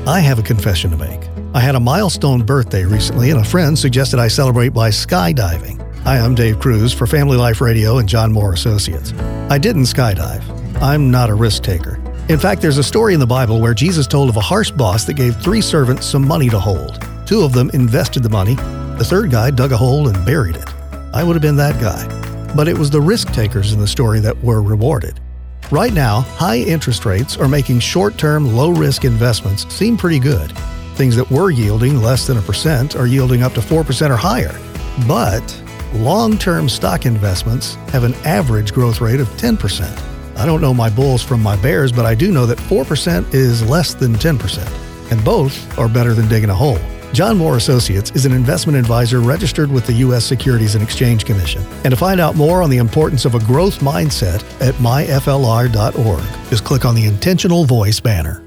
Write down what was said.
I have a confession to make. I had a milestone birthday recently, and a friend suggested I celebrate by skydiving. Hi, I'm Dave Cruz for Family Life Radio and John Moore Associates. I didn't skydive. I'm not a risk taker. In fact, there's a story in the Bible where Jesus told of a harsh boss that gave 3 servants some money to hold. 2 of them invested the money. The 3rd guy dug a hole and buried it. I would have been that guy. But it was the risk takers in the story that were rewarded. Right now, high interest rates are making short-term, low-risk investments seem pretty good. Things that were yielding less than 1% are yielding up to 4% or higher. But long-term stock investments have an average growth rate of 10%. I don't know my bulls from my bears, but I do know that 4% is less than 10%. And both are better than digging a hole. John Moore Associates is an investment advisor registered with the U.S. Securities and Exchange Commission. And to find out more on the importance of a growth mindset at myflr.org, just click on the Intentional Voice banner.